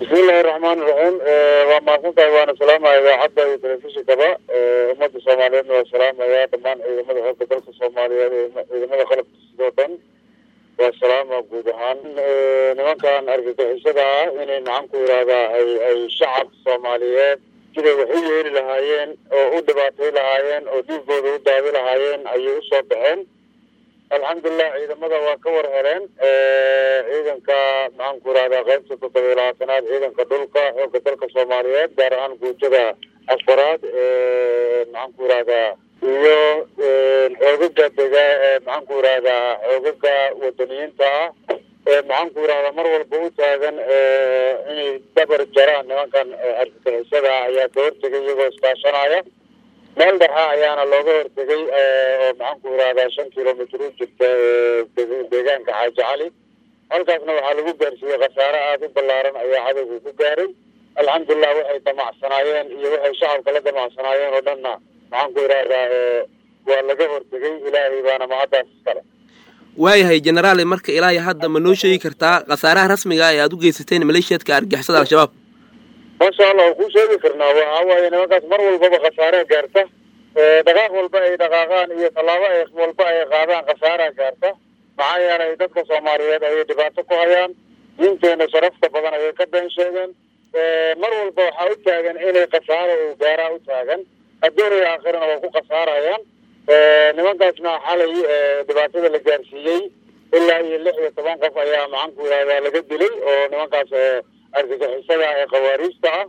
بسم الله الرحمن الرحيم وما كنت وانا سلام يا حتى تلفزيون كذا امه الصوماليين والسلام يا ضمان امه حق dalka Soomaaliyeed idamada qalabka sidoo والسلام guud ahaan nimankan argagixisada inay nacan ku yiraahdaa ay shacab Soomaaliyeed sida waxay yeeri lahaayeen oo u dhibaatay lahaayeen oo dhiigooda u daawi lahaayeen ayay u soo baxeen alxamdulillah ciidamada waa ka war heleen ciidanka nacan ku yiraahdaa qaybta toddobaad ciidanka dhulka xooga dalka Soomaaliyeed gaar ahaan guujada afraad nacan ku yiraahdaa iyo xoogaga maxaan ku yiraahdaa xoogaga wadaniyiinta maxaan ku yiraahdaa mar walba u taagan inay dabar jaraan nimankan argagixisada ayaa ka hortegay iyagoo iskaashanaya meel dhexa ayaana looga hortegay oo maxaan ku yiraahdaa 5 kilomitir u jirta deegaanka Xaaji Cali halkaasna waxaa lagu gaarsiiyey khasaare aad u ballaaran ayaa cadowga ku gaaray alxamdulillah waxay damacsanaayeen iyo waxay shacabka la damacsanaayeen oo dhanna maxaan ku yiraahdaa waa laga hortegay ilaahay baana mahadaas kale waayahay generaal marka ilaahay hadda ma noo sheegi kartaa khasaaraha rasmiga ah ee aad u geysateen maleeshiyadka argagixisada al-shabaab ma sha Allah ku sheegi karnaa waa waaye nimankaas mar walba khasaare gaarta dhaqaaq walba ay dhaqaaqaan iyo talaabo ay walba ay qaadaan khasaare gaarta maxaa yeelay dadka Soomaaliyeed ay dhibaato ku hayaan diinteena sharafta badan ay ka been sheegeen mar walba waxa u taagan inay khasaare u gaara u taagan adduunka aakhirana waa ku khasaarayaan nimankaasna xalay dhibaatada la gaarsiiyey ilaa iyo 16 qof ayaa maxaan ku yiraahdaa laga dilay oo nimankaas argagixisada ee qawaariista ah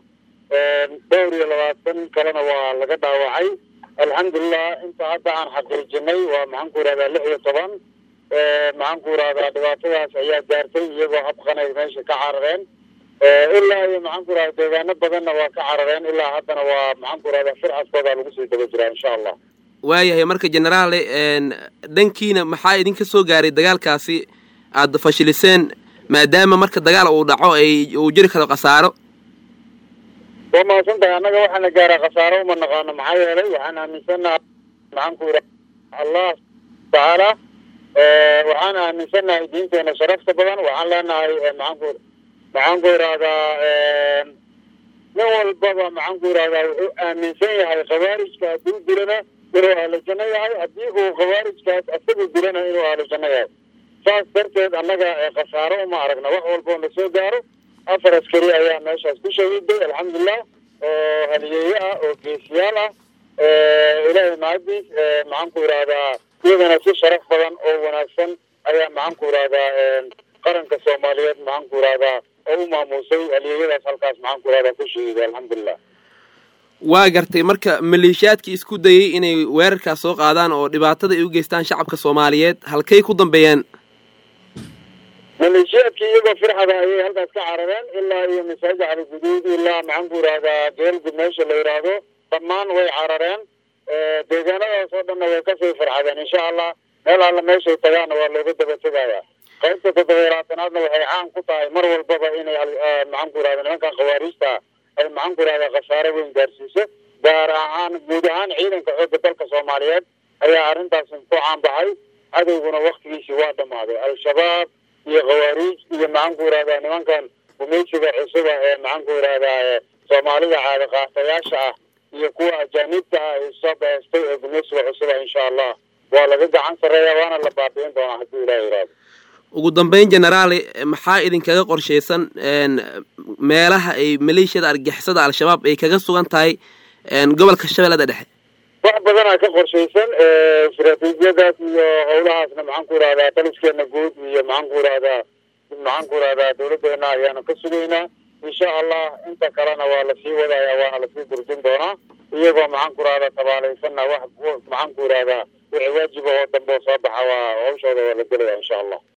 22 kalena waa laga dhaawacay alxamdulillah inta hadda aan xaqiijinay waa maxaan ku yiraahdaa 16 maxaan ku yiraahdaa dhibaatadaas ayaa gaartay iyagoo habqanay meesha ka carareen ilaa iyo maxaan ku yiraahdaa deegaano badanna waa ka carareen ilaa haddana waa maxaan ku yiraahdaa fircadkooda lagu sii daba jiraa insha Allah waayahay marka generaal dankiina maxaa idinka soo gaaray dagaalkaasi aad fashiliseen maadaama marka dagaal uu dhaco uu jiri karo khasaaro wama santaa anaga waxana gaaray khasaaro uma naqaano maxaa yeelay waxaan aaminsanahay maxaan ku yiraahdaa Allah taala waxaan aaminsanahay diinteena sharafta badan waxaan leenahay maxaan ku yiraahdaa nin walbaba maxaan ku yiraahdaa wuxuu aaminsan yahay khawaarijka hadduu dilana inuu ahlu janno yahay haddii uu khawaarijkaas asagu dilana inuu ahlu janno yahay saas darteed annaga khasaaro uma aragna wax walba na soo gaaro 4 askari ayaa meeshaas ku shahiiday alxamdulillah oo haliyeeye ah oo geesiyaal ah ilaahay mahadiis maxaan ku yiraahdaa iyagana si sharaf badan oo wanaagsan ayaa maxaan ku yiraahdaa qaranka Soomaaliyeed maxaan ku yiraahdaa oo u maamusay haliyeeyadaas halkaas maxaan ku yiraahdaa ku shahiiday alxamdulillah waa gartay marka maleeshiyaadkii isku dayay inay weerarkaas soo qaadaan oo dhibaatada ay u geystaan shacabka Soomaaliyeed halkay ku dambeeyeen maleeshiyaadkii iyagoo firxada ayay halkaas ka carareen ilaa iyo masaajid Cali Guduud ilaa maxaan ku yiraahdaa geelgu meesha la yiraahdo dhammaan way carareen deegaanadaas oo dhanna way ka sii firxadeen insha Allah meel alla meesha tagaana waa looga daba tagayaa qaybta toddobaadna waxay caan ku tahay mar walba inay maxaan ku yiraahdaa nimankan qawaariista ay maxaan ku yiraahdaa khasaare weyn gaarsiiso gaar ahaan guud ahaan ciidanka xooga dalka Soomaaliyeed ayaa arrintaas ku caan baxay cadowguna waqtigiisii waa dhamaaday al-shabaab iyo qawaariij iyo maxaan ku yiraahdaa nimankan gumeysiga cusub ee maxaan ku yiraahdaa Soomaalida caadi qaatayaasha ah iyo kuwa ajaanibta ah ee soo baastay ee gumeysiga cusub insha Allah waa laga gacan sareeyaa waana la baabi'in doonaa haddii Ilaahay yiraahdo ugu dambeyn generaal maxaa idinkaga qorsheysan meelaha ay maleeshiyada argagixisada al-shabaab ay kaga sugan tahay gobolka Shabeellada Dhexe wax badan ka qorsheysan istiraatiijiyadaas iyo howlahaasna maxaan ku yiraahdaa taliskeena guud iyo maxaan ku yiraahdaa dawladeena ayaana ka sugaynaa insha Allah inta kalena waa la sii wadayaa waana la sii gurjin doonaa iyagoo maxaan ku yiraahdaa tabaalaysanna wax maxaan ku yiraahdaa wixii waajib oo dambe soo baxa waa hawshooda waa la gelayaa insha Allah